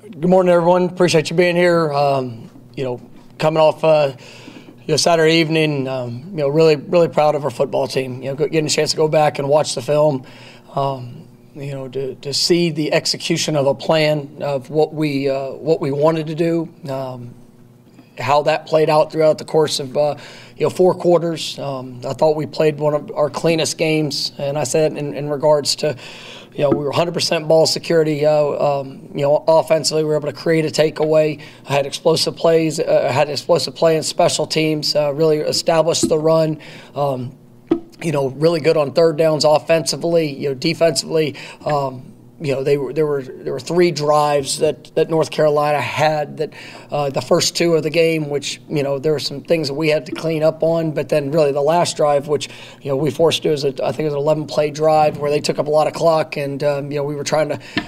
Good morning, everyone. Appreciate you being here. Coming off Saturday evening, really proud of our football team. Getting a chance to go back and watch the film. To see the execution of a plan of what we wanted to do, how that played out throughout the course of 4 quarters. I thought we played one of our cleanest games, and I said in regards to we were 100% ball security. Offensively, we were able to create a takeaway. I had explosive plays. Had an explosive play in special teams. Really established the run. Really good on third downs offensively. Defensively, there were 3 drives that North Carolina had that the first 2 of the game, which there were some things that we had to clean up on, but then really the last drive, which we forced to, I think it was an 11-play drive where they took up a lot of clock, and we were trying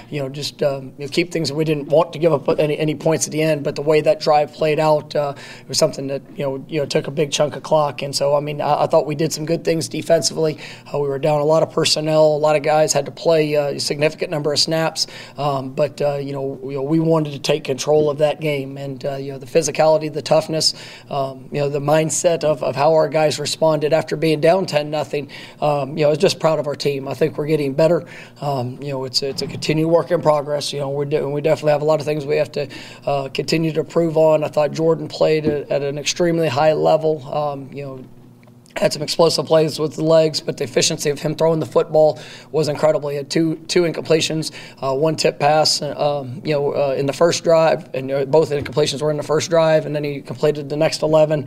to keep things. We didn't want to give up any points at the end, but the way that drive played out, it was something that took a big chunk of clock, and so I thought we did some good things defensively. We were down a lot of personnel. A lot of guys had to play a significant number of snaps, but we wanted to take control of that game, and the physicality, the toughness, the mindset of how our guys responded after being down 10-0. I was just proud of our team. I think we're getting better. It's a continued work in progress. We definitely have a lot of things we have to continue to improve on. I thought Jordan played at an extremely high level. Had some explosive plays with the legs, but the efficiency of him throwing the football was incredible. He had two incompletions, 1 tip pass, in the first drive, and both incompletions were in the first drive, and then he completed the next 11.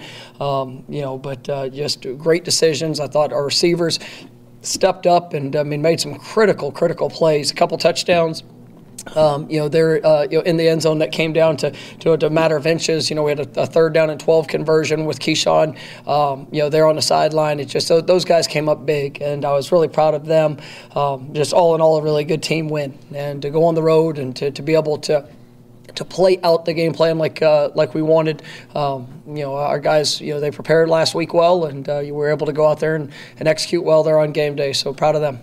Just great decisions. I thought our receivers stepped up and made some critical plays, a couple touchdowns. They're in the end zone that came down to a matter of inches. We had a 3rd down and 12 conversion with Keyshawn. They're on the sideline. It's just those guys came up big, and I was really proud of them. Just all in all, a really good team win, and to go on the road and to be able to play out the game plan like we wanted. Our guys, they prepared last week well, and we were able to go out there and execute well there on game day. So proud of them.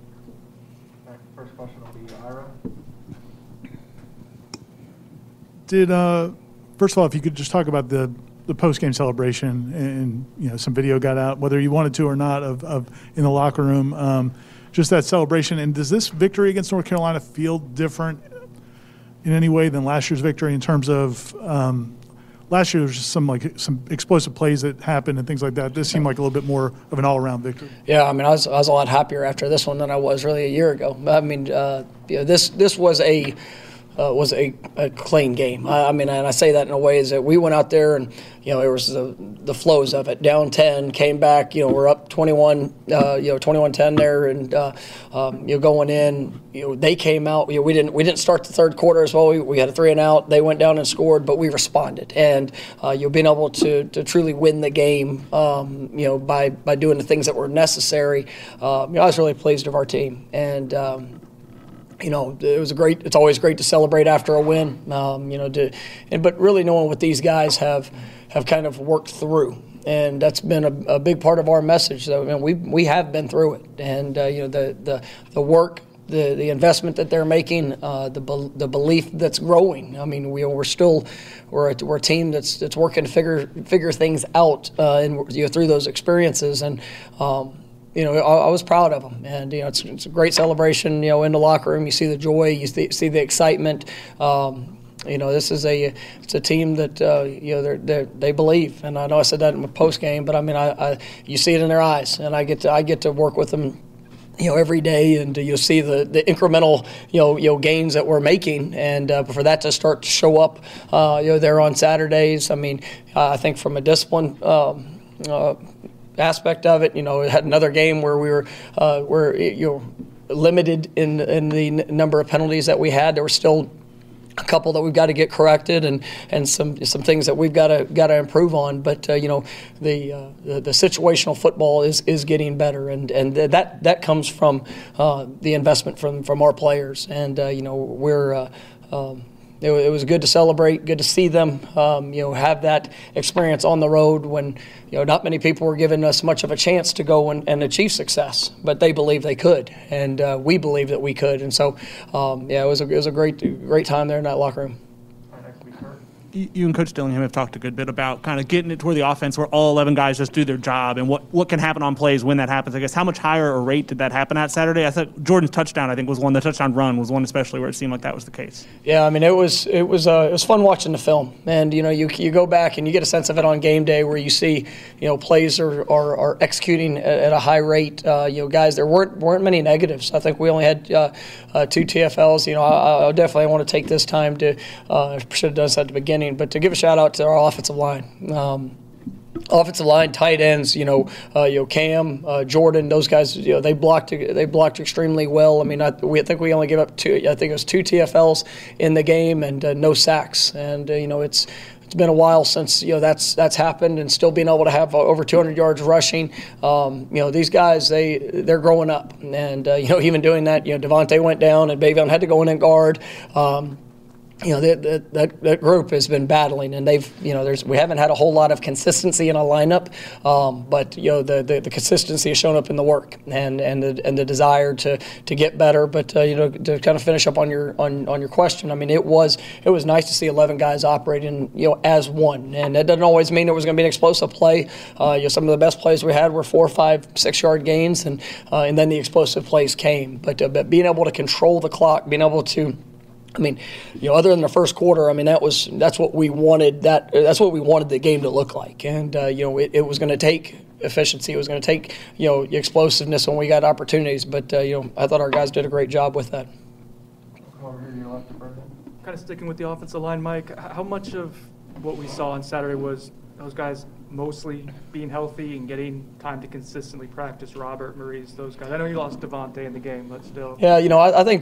First question will be Ira. First of all, if you could just talk about the post-game celebration, and some video got out, whether you wanted to or not, of in the locker room, just that celebration. And does this victory against North Carolina feel different in any way than last year's victory in terms of last year there was just some explosive plays that happened and things like that? This seemed like a little bit more of an all-around victory. Yeah, I was a lot happier after this one than I was really a year ago. This was a clean game. And I say that in a way is that we went out there and, it was the flows of it. Down 10, came back, we're up 21-10 there, and going in, they came out. We didn't start the third quarter as well. We had a 3-and-out. They went down and scored, but we responded. And being able to truly win the game, by doing the things that were necessary. I was really pleased with our team, and. It's always great to celebrate after a win, but really knowing what these guys have kind of worked through. And that's been a big part of our message. So, we have been through it. And, the work, the investment that they're making, the belief that's growing. We're a team that's working to figure things out through those experiences. And, I was proud of them, and it's a great celebration. In the locker room, you see the joy, you see the excitement. This is it's a team that they believe, and I know I said that in my post game, but you see it in their eyes, and I get to work with them, every day, and you'll see the incremental gains that we're making, and for that to start to show up, there on Saturdays. I think from a discipline. Aspect of it, we had another game where we were limited in the number of penalties that we had. There were still a couple that we've got to get corrected, and some things that we've got to improve on. But the situational football is getting better, and that comes from the investment from our players, and we're. it was good to celebrate, good to see them, have that experience on the road when, not many people were giving us much of a chance to go and achieve success, but they believed they could, and we believed that we could. And so, it was a great time there in that locker room. You and Coach Dillingham have talked a good bit about kind of getting it toward the offense where all 11 guys just do their job and what can happen on plays when that happens. I guess how much higher a rate did that happen at Saturday? I thought Jordan's touchdown, the touchdown run was one especially where it seemed like that was the case. Yeah, I mean it was fun watching the film, and you go back and you get a sense of it on game day where you see plays are executing at a high rate. Guys, there weren't many negatives. I think we only had 2 TFLs. I definitely want to take this time to should have done this at the beginning. But to give a shout out to our offensive line. Offensive line, tight ends, Cam, Jordan, those guys, they blocked extremely well. I mean, I think we only gave up 2 TFLs in the game and no sacks. And it's been a while since that's happened, and still being able to have over 200 yards rushing. These guys they're growing up, and even doing that, Devontae went down and Bavion had to go in and guard. That group has been battling, and we haven't had a whole lot of consistency in a lineup, but the consistency has shown up in the work and the desire to get better. But to kind of finish up on your question, I mean it was nice to see 11 guys operating as one, and that doesn't always mean it was going to be an explosive play. Some of the best plays we had were 4, 5, 6 yard gains, and then the explosive plays came. But being able to control the clock, being able to other than the first quarter, that's what we wanted. That's what we wanted the game to look like, and it was going to take efficiency. It was going to take explosiveness when we got opportunities. But I thought our guys did a great job with that. Come over here to your left, Brendan. Kind of sticking with the offensive line, Mike. How much of what we saw on Saturday was those guys mostly being healthy and getting time to consistently practice? Robert, Maurice, those guys. I know you lost Devontae in the game, but still. Yeah, I think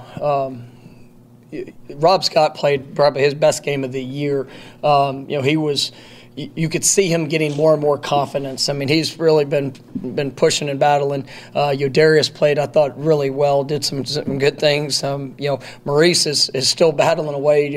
Rob Scott played probably his best game of the year. He was. You could see him getting more and more confidence. I mean, he's really been pushing and battling. Darius played, I thought, really well. Did some good things. Maurice is still battling away.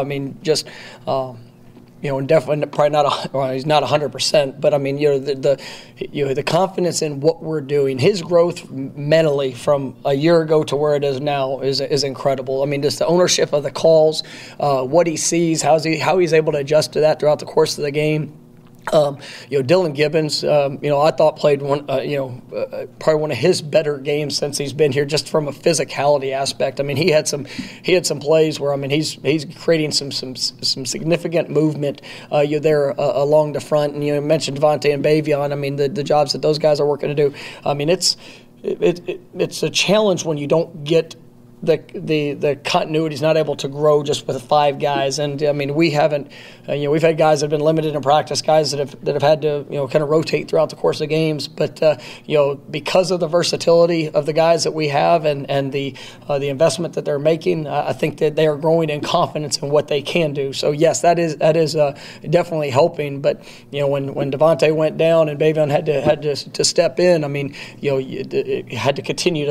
And definitely probably not. He's not 100%, but I mean, the confidence in what we're doing, his growth mentally from a year ago to where it is now is incredible. I mean, just the ownership of the calls, what he sees, how he's able to adjust to that throughout the course of the game. Dylan Gibbons, I thought played probably one of his better games since he's been here, just from a physicality aspect. I mean, he had some plays where he's creating some significant movement there along the front. And you mentioned Devontae and Bavion. I mean, the jobs that those guys are working to do. I mean, it's a challenge when you don't get the continuity is not able to grow just with 5 guys. And I mean, we haven't, we've had guys that have been limited in practice, guys that have had to, kind of rotate throughout the course of games. But, because of the versatility of the guys that we have and the investment that they're making, I think that they are growing in confidence in what they can do. So yes, that is definitely helping. But, when Devontae went down and Bavion had to step in, I mean, you had to continue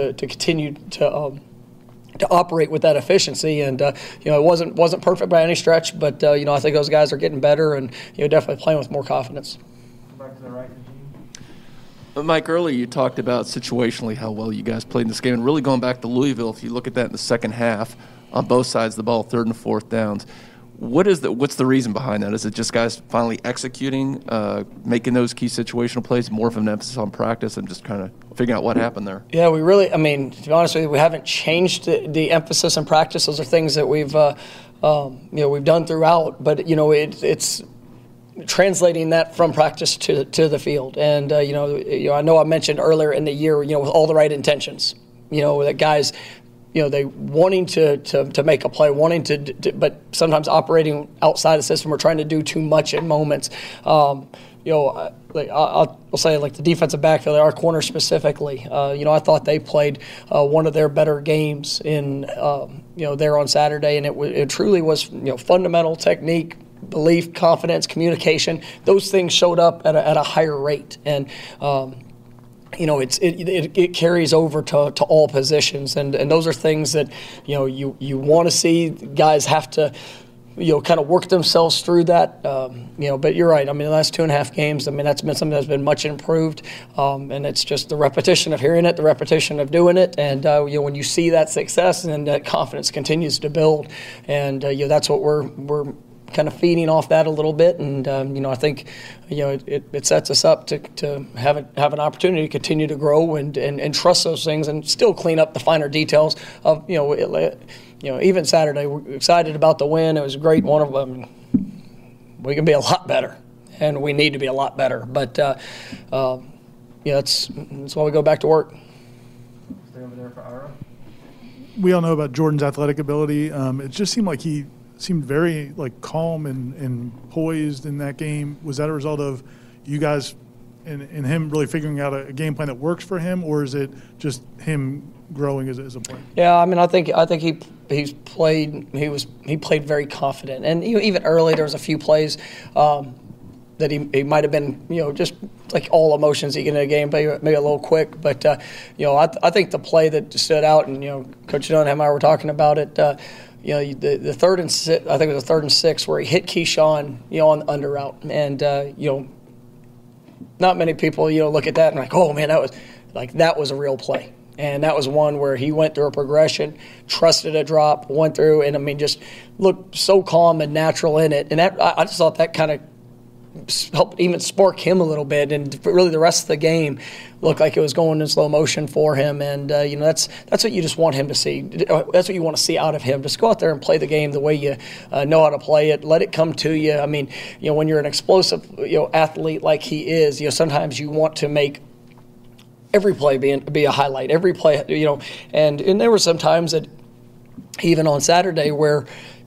to operate with that efficiency, and it wasn't perfect by any stretch, but I think those guys are getting better and definitely playing with more confidence. Back to the right, Mike, earlier you talked about situationally how well you guys played in this game, and really going back to Louisville, if you look at that in the second half, on both sides of the ball, 3rd and 4th downs. What's the reason behind that? Is it just guys finally executing, making those key situational plays, more of an emphasis on practice, and just kind of figuring out what happened there? Yeah, we really, to be honest with you, we haven't changed the emphasis in practice. Those are things that we've done throughout, but it's translating that from practice to the field. And I know I mentioned earlier in the year, with all the right intentions, that guys. They wanting to make a play, wanting to, but sometimes operating outside the system or trying to do too much in moments. I'll say like the defensive backfield, our corner specifically. I thought they played one of their better games in there on Saturday, and it truly was fundamental technique, belief, confidence, communication. Those things showed up at a higher rate, and it carries over to all positions, and those are things that you want to see guys have to kind of work themselves through that. But you're right. I mean, the last 2.5 games, I mean, that's been something that's been much improved, and it's just the repetition of hearing it, the repetition of doing it, and when you see that success, and that confidence continues to build, and that's what we're kind of feeding off that a little bit, and I think it sets us up to have an opportunity to continue to grow and trust those things, and still clean up the finer details of even Saturday. We're excited about the win. It was a great one of them. We can be a lot better, and we need to be a lot better. But that's why we go back to work. Stay over there for Ira. We all know about Jordan's athletic ability. It just seemed like he seemed very calm and poised in that game. Was that a result of you guys and him really figuring out a game plan that works for him, or is it just him growing as a player? Yeah, I mean, I think he played very confident, and even early there was a few plays that he might have been just like all emotions he get in a game, maybe a little quick, but I think the play that stood out, and Coach Dunham and I were talking about it. The 3rd and 6, I think it was the 3rd and 6, where he hit Keyshawn, on the under route, and not many people look at that and like, oh man, that was a real play, and that was one where he went through a progression, trusted a drop, went through, and I mean just looked so calm and natural in it, and that I just thought that kind of helped even spark him a little bit, and really the rest of the game looked like it was going in slow motion for him, and that's what you just want him to see. That's what you want to see out of him. Just go out there and play the game the way you know how to play it. Let it come to you. I mean, when you're an explosive athlete like he is, sometimes you want to make every play be a highlight. Every play, and there were some times that even on Saturday where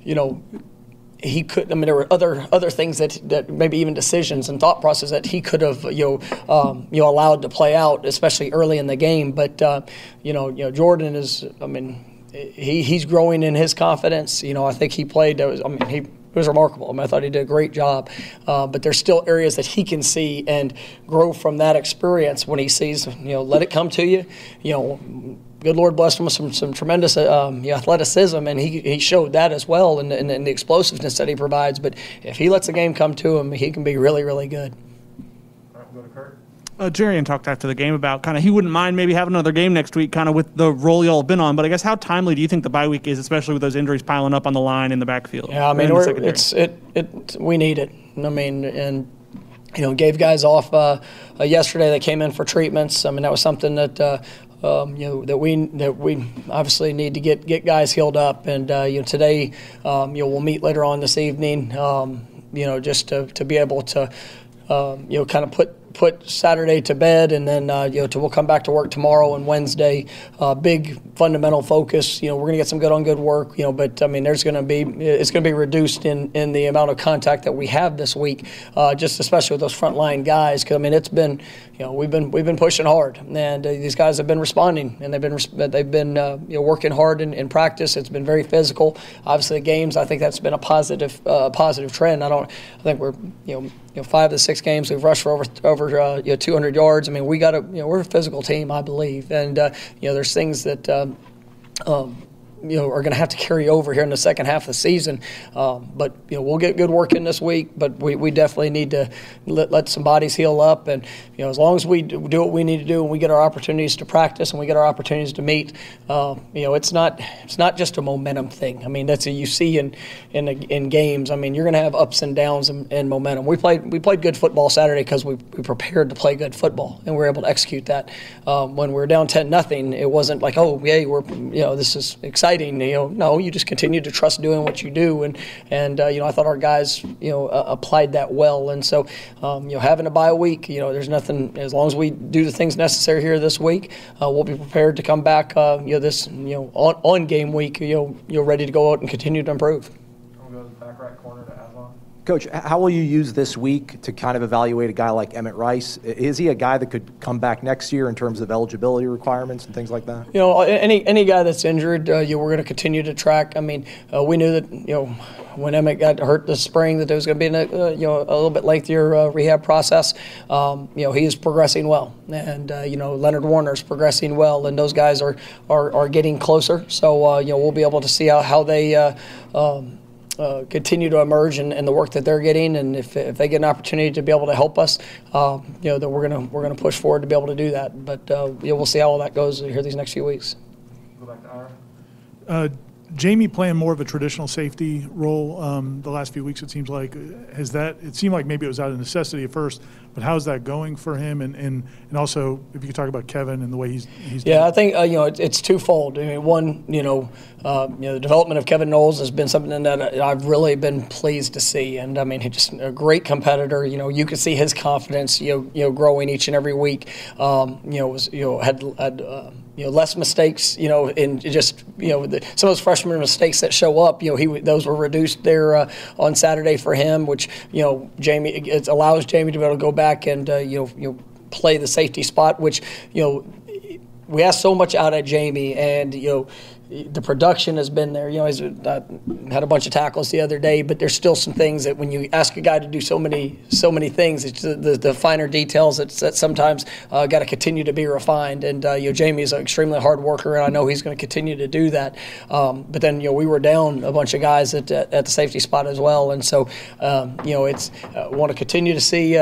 he could. I mean, there were other things that maybe even decisions and thought process that he could have allowed to play out, especially early in the game. But Jordan is. I mean, he's growing in his confidence. I think he played. It was remarkable. I mean, I thought he did a great job. But there's still areas that he can see and grow from that experience when he sees. Let it come to you. Good Lord blessed him with some tremendous athleticism, and he showed that as well, and the explosiveness that he provides. But if he lets the game come to him, he can be really, really good. All right, we'll go to Kurt. Jarian talked after the game about kind of he wouldn't mind maybe having another game next week, kind of with the role y'all have been on. But I guess how timely do you think the bye week is, especially with those injuries piling up on the line in the backfield? Yeah, I mean, we need it. I mean, and gave guys off yesterday. They came in for treatments. I mean, that was something that. That we obviously need to get guys healed up, and today we'll meet later on this evening, just to be able to kind of put Saturday to bed, and then we'll come back to work tomorrow and Wednesday. Big fundamental focus. We're going to get some good on good work. But I mean, it's going to be reduced in the amount of contact that we have this week, just especially with those frontline guys. Because I mean, it's been we've been pushing hard, and these guys have been responding, and they've been working hard in practice. It's been very physical. Obviously, the games, I think that's been a positive trend. I think we're 5 of the 6 games we've rushed for over 200 yards. I mean, we're a physical team, I believe, and there's things that are going to have to carry over here in the second half of the season. But we'll get good work in this week. But we definitely need to let some bodies heal up. And as long as we do what we need to do, and we get our opportunities to practice and we get our opportunities to meet, it's not just a momentum thing. I mean, that's what you see in games. I mean, you're going to have ups and downs and momentum. We played good football Saturday because we prepared to play good football, and we were able to execute that. When we were down 10-0, it wasn't like, oh, yay, this is exciting. No, you just continue to trust doing what you do, and I thought our guys applied that well, and so having a bye week, there's nothing, as long as we do the things necessary here this week, we'll be prepared to come back this on game week, ready to go out and continue to improve. We'll go to the back right corner to Aslan. Coach, how will you use this week to kind of evaluate a guy like Emmett Rice? Is he a guy that could come back next year in terms of eligibility requirements and things like that? You know, any guy that's injured, we're going to continue to track. I mean, we knew that, when Emmett got hurt this spring, that there was going to be a little bit lengthier rehab process. He is progressing well, and Leonard Warner's progressing well, and those guys are getting closer. So we'll be able to see how they continue to emerge and the work that they're getting, and if they get an opportunity to be able to help us, then we're gonna push forward to be able to do that. But we'll see how all that goes here these next few weeks. Go back to Ira. Jamie playing more of a traditional safety role the last few weeks, it seems like. It seemed like maybe it was out of necessity at first, but how's that going for him? And also, if you could talk about Kevin and the way he's Yeah, doing. I think it's twofold. I mean, one, the development of Kevin Knowles has been something that I've really been pleased to see, and I mean, he's just a great competitor. You can see his confidence, growing each and every week. Had less mistakes, in just some of those freshman mistakes that show up. Those were reduced there on Saturday for him, which Jamie, it allows Jamie to be able to go back and play the safety spot, which we asked so much out of Jamie, and the production has been there. He's had a bunch of tackles the other day, but there's still some things that when you ask a guy to do so many things, it's the finer details that sometimes got to continue to be refined. And Jamie is an extremely hard worker, and I know he's going to continue to do that. But then we were down a bunch of guys at the safety spot as well, and so it's want to continue to see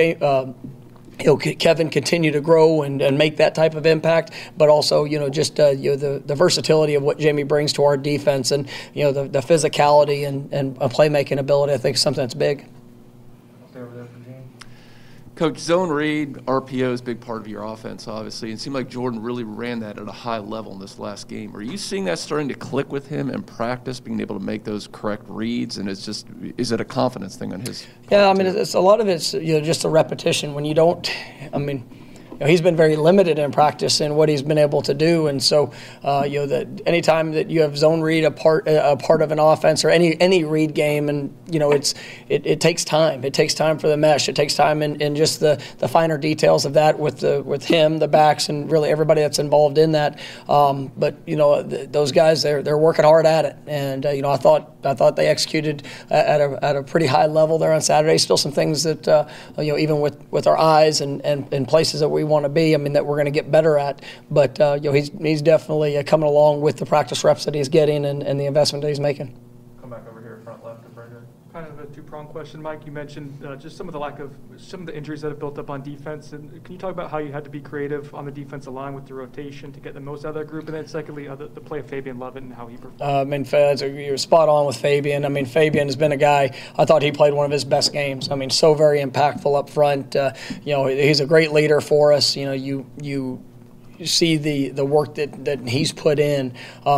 Kevin continue to grow and make that type of impact, but also just the versatility of what Jamie brings to our defense, and the physicality and playmaking ability, I think, is something that's big. I'll stay over there for Gene. Coach, zone read, RPO is a big part of your offense, obviously. It seemed like Jordan really ran that at a high level in this last game. Are you seeing that starting to click with him in practice, being able to make those correct reads? And is it a confidence thing on his part? Yeah, I mean, it's a lot of it's just a repetition. When you don't, he's been very limited in practice in what he's been able to do, and so that anytime that you have zone read a part of an offense or any read game, and it takes time. It takes time for the mesh. It takes time in just the finer details of that with him, the backs, and really everybody that's involved in that. But those guys, they're working hard at it, and I thought they executed at a pretty high level there on Saturday. Still some things that even with our eyes and places that we want to be, that we're going to get better at. But he's definitely coming along with the practice reps that he's getting and the investment that he's making. Come back over here, front left to Brendan. Kind of a two-pronged question, Mike. You mentioned just some of the injuries that have built up on defense. And can you talk about how you had to be creative on the defensive line with the rotation to get the most out of that group? And then secondly, the play of Fabian Lovett and how he performed. You're spot on with Fabian. Fabian has been a guy, I thought he played one of his best games. So very impactful up front. He's a great leader for us. You see the work that he's put in.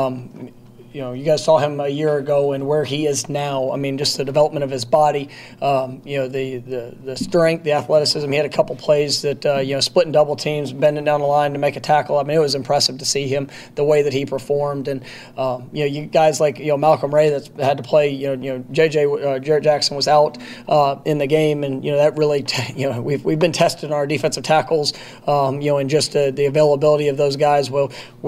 You guys saw him a year ago and where he is now. Just the development of his body, the strength, the athleticism. He had a couple plays that, splitting double teams, bending down the line to make a tackle. It was impressive to see him, the way that he performed. And, you guys like, Malcolm Ray that's had to play, Jarrett Jackson was out in the game. And, that really, we've been testing our defensive tackles, and just the availability of those guys. Well,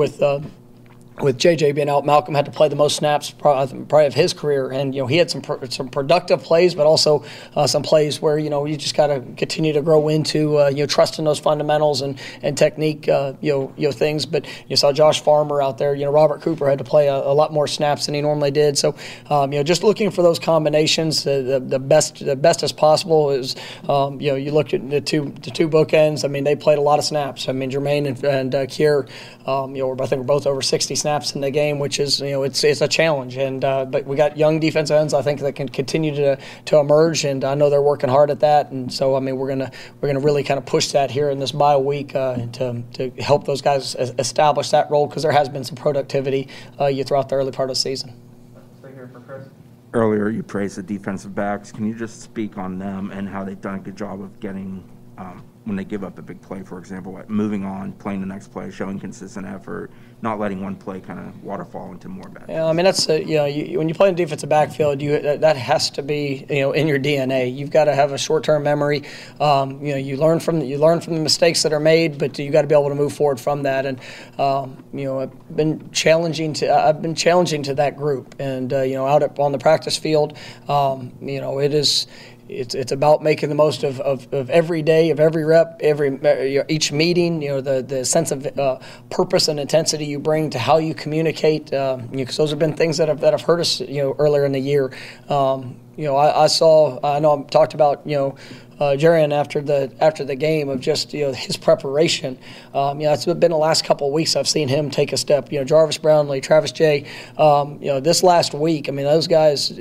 with JJ being out, Malcolm had to play the most snaps probably of his career, and he had some productive plays, but also some plays where you just got to continue to grow into trusting those fundamentals and technique things. But you saw Josh Farmer out there. Robert Cooper had to play a lot more snaps than he normally did. So just looking for those combinations, the best as possible is you look at the two bookends. They played a lot of snaps. Jermaine and Kier, I think we're both over 60 snaps in the game, which is it's a challenge. And but we got young defensive ends, I think, that can continue to emerge, and I know they're working hard at that. And so we're gonna really kind of push that here in this bye week to help those guys establish that role, because there has been some productivity throughout the early part of the season. Stay here for Chris. Earlier, you praised the defensive backs. Can you just speak on them and how they've done a good job of getting when they give up a big play, for example, like moving on, playing the next play, showing consistent effort, not letting one play kind of waterfall into more bad. Yeah, I mean that's when you play in defensive backfield, that has to be in your DNA. You've got to have a short-term memory. You learn from the mistakes that are made, but you got to be able to move forward from that. And I've been challenging to that group, and out on the practice field, it is. It's about making the most of every day, of every rep, each meeting. The sense of purpose and intensity you bring to how you communicate. Because those have been things that have hurt us. Earlier in the year. I talked about Jarian after the game of just his preparation. It's been the last couple of weeks I've seen him take a step. Jarvis Brownlee, Travis Jay. This last week, those guys.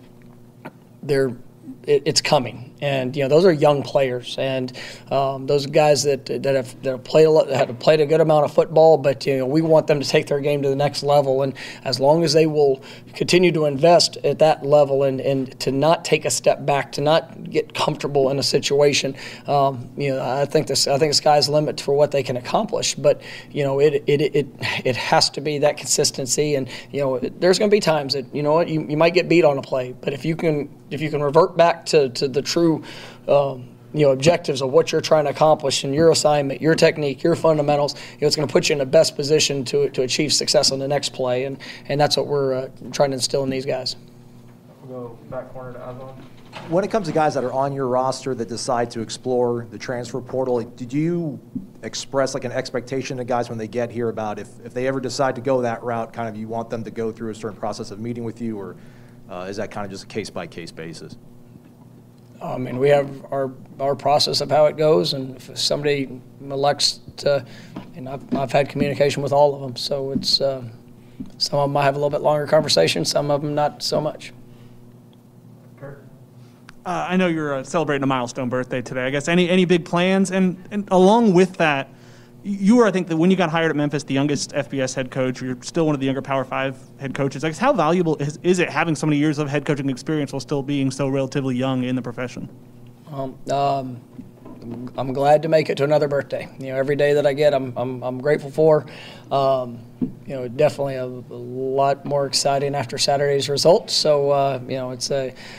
It's coming, and those are young players, and those guys that have played a good amount of football. But we want them to take their game to the next level, and as long as they will continue to invest at that level and to not take a step back, to not get comfortable in a situation, I think the sky's the limit for what they can accomplish. But it has to be that consistency, and there's going to be times that you might get beat on a play, but if you can revert back to the true objectives of what you're trying to accomplish in your assignment, your technique, your fundamentals, it's going to put you in the best position to achieve success on the next play, and that's what we're trying to instill in these guys. We'll go back corner to Avon. When it comes to guys that are on your roster that decide to explore the transfer portal, did you express an expectation to guys when they get here about if they ever decide to go that route, kind of you want them to go through a certain process of meeting with you, or is that kind of just a case-by-case basis? We have our process of how it goes, and if somebody elects to, and I've had communication with all of them, so it's some of them I have a little bit longer conversation, some of them not so much. Kurt? I know you're celebrating a milestone birthday today. I guess any big plans, and along with that, you were, I think, that when you got hired at Memphis, the youngest FBS head coach. You're still one of the younger Power 5 head coaches. I guess how valuable is it having so many years of head coaching experience while still being so relatively young in the profession? I'm glad to make it to another birthday. Every day that I get, I'm grateful for. Definitely a lot more exciting after Saturday's results. So it's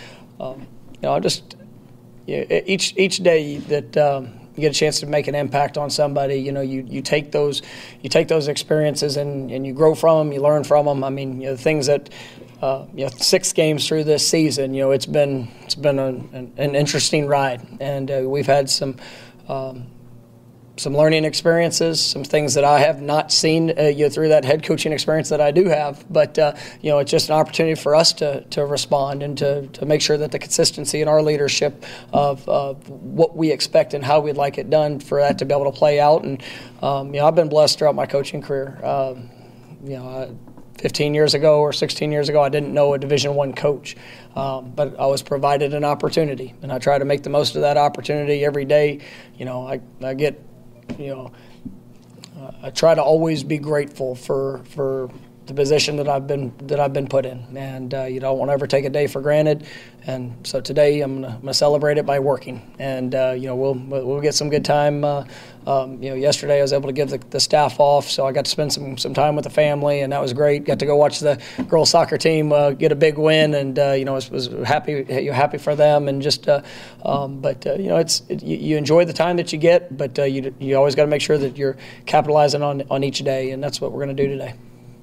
each day that. You get a chance to make an impact on somebody. You take those experiences and you grow from them. You learn from them. The things that 6 games through this season. It's been an interesting ride, and we've had some learning experiences, some things that I have not seen through that head coaching experience that I do have. But it's just an opportunity for us to respond and to make sure that the consistency in our leadership of what we expect and how we'd like it done, for that to be able to play out. And I've been blessed throughout my coaching career. 15 years ago or 16 years ago, I didn't know a Division I coach, but I was provided an opportunity, and I try to make the most of that opportunity every day. I try to always be grateful for the position that I've been put in, and I won't ever take a day for granted. And so today I'm gonna celebrate it by working, and we'll get some good time. Yesterday I was able to give the staff off, so I got to spend some time with the family, and that was great. Got to go watch the girls soccer team get a big win, and was happy for them, and just you enjoy the time that you get, but you always got to make sure that you're capitalizing on each day, and that's what we're going to do today.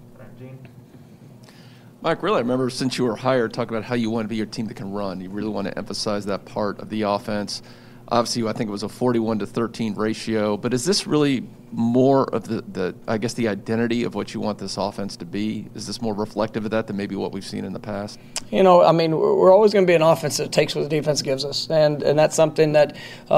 Mike, really, I remember since you were hired, talking about how you want to be your team that can run. You really want to emphasize that part of the offense. Obviously, I think it was a 41-13 ratio, but is this really more of the identity of what you want this offense to be? Is this more reflective of that than maybe what we've seen in the past? We're always going to be an offense that takes what the defense gives us, and that's something that,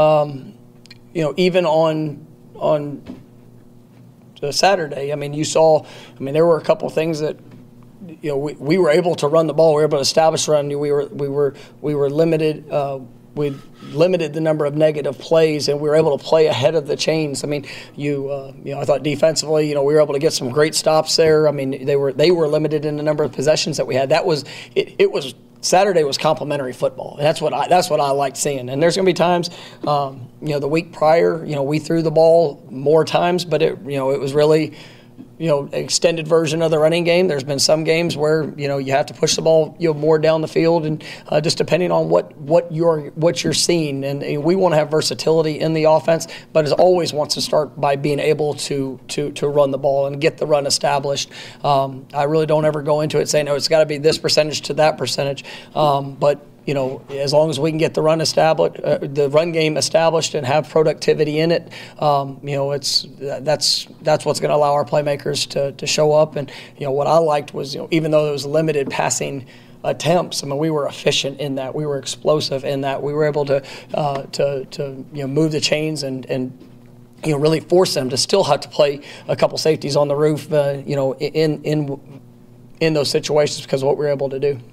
even on Saturday, you saw. There were a couple of things that. We were able to run the ball. We were able to establish run. We were limited. We limited the number of negative plays, and we were able to play ahead of the chains. I thought defensively, we were able to get some great stops there. They were limited in the number of possessions that we had. That was it was Saturday was complimentary football. And that's what I liked seeing. And there's going to be times, the week prior, we threw the ball more times, but it was really, extended version of the running game. There's been some games where you have to push the ball more down the field, and just depending on what you're seeing. And we want to have versatility in the offense, but it always wants to start by being able to run the ball and get the run established. I really don't ever go into it saying, it's got to be this percentage to that percentage, but as long as we can get the run established, the run game established, and have productivity in it, that's what's going to allow our playmakers to show up. And what I liked was, even though there was limited passing attempts, we were efficient in that. We were explosive in that. We were able to move the chains and really force them to still have to play a couple safeties on the roof, in those situations because of what we were able to do.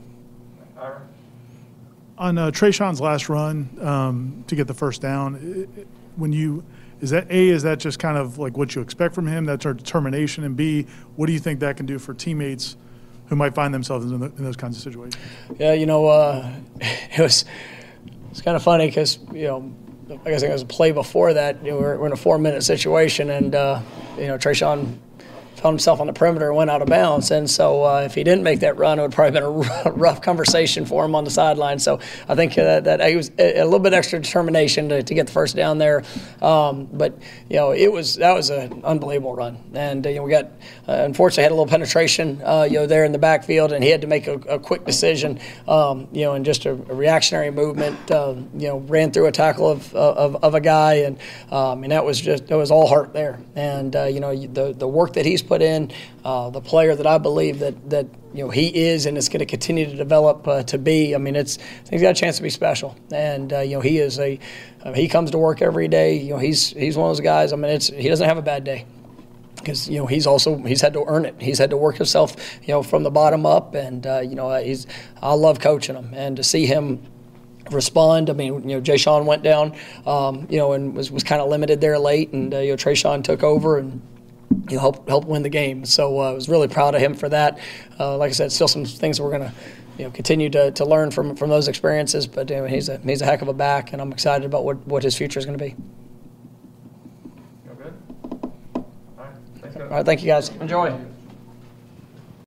On Trayshawn's last run to get the first down, is that just kind of like what you expect from him? That's our determination. And B, what do you think that can do for teammates who might find themselves in those kinds of situations? Yeah, it was kind of funny because I guess it was a play before that. We're in a 4-minute situation, and Trayshawn found himself on the perimeter and went out of bounds. And so if he didn't make that run, it would probably been a rough conversation for him on the sideline. So I think that he was a little bit extra determination to get the first down there. But that was an unbelievable run. And we got unfortunately had a little penetration there in the backfield, and he had to make a quick decision. And just a reactionary movement. Ran through a tackle of a guy, and that was all heart there. And the work that he's put in, the player that I believe that he is and is going to continue to develop to be. He's got a chance to be special, and he is he comes to work every day. He's one of those guys. He doesn't have a bad day because he's had to earn it. He's had to work himself from the bottom up, and I love coaching him, and to see him respond. Jayshawn went down, and was kind of limited there late, and Trayshawn took over and help win the game. So I was really proud of him for that. Like I said, still some things that we're going to continue to learn from those experiences. But he's a heck of a back, and I'm excited about what his future is going to be. Good. All right. Thanks, guys. All right, thank you guys. Enjoy.